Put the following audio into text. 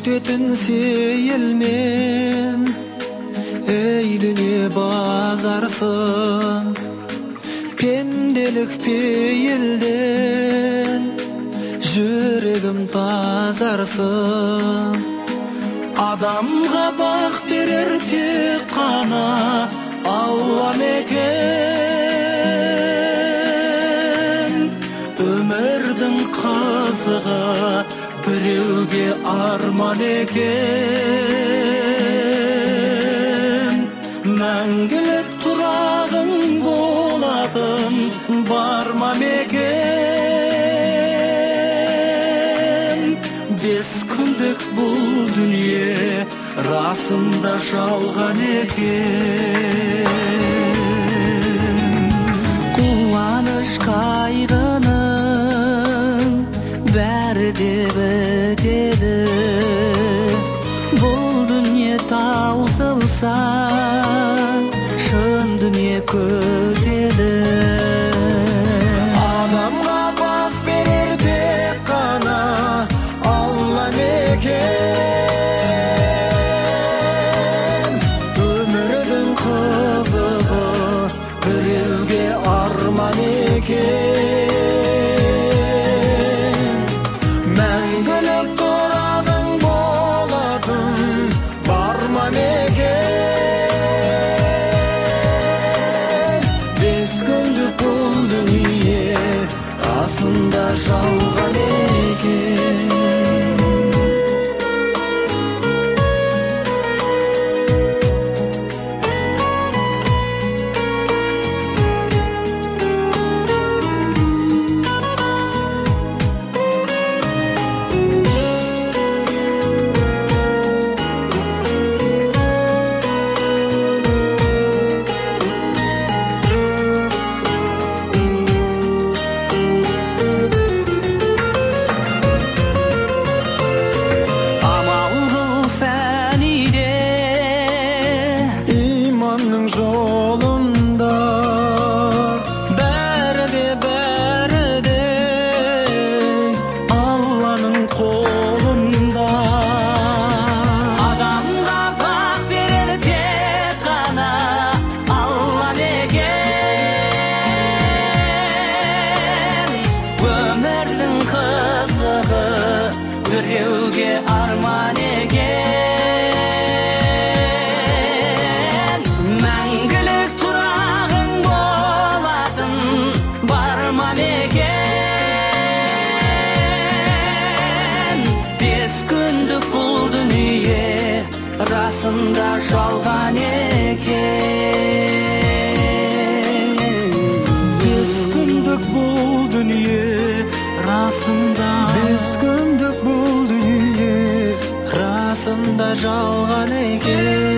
өтетін сейілмен, ей дүние базарсың, пенделік пейілден жүрегім тазарсың. Адамға бақ берер тек қана Алла мекен. Өмірдің қызығы біреуге арман екен. Мәңгілік тұрағың болатын бар ма мекен? 5 күндік бұл дүние расында жалған екен. Қуаныш қайғының бәрі де бітеді. Бұл дүние таусылса, шын дүние көтеді. Адамға бақ берер тек қана Алла мекен. Өмірдің қызығы біреуге арман екен. Мәңгілік тұрағың болатын бар ма мекен? 5 күндік бұл дүние расында жалған екен. Жолында бәрі де Алланың қолында. Адамға бақ берер тек қана Алла мекен. Өмірдің қызығы біреуге арман екен. Расында жалған екен. 5 күндік бұл дүние расында, 5 күндік бұл дүние расында жалған екен.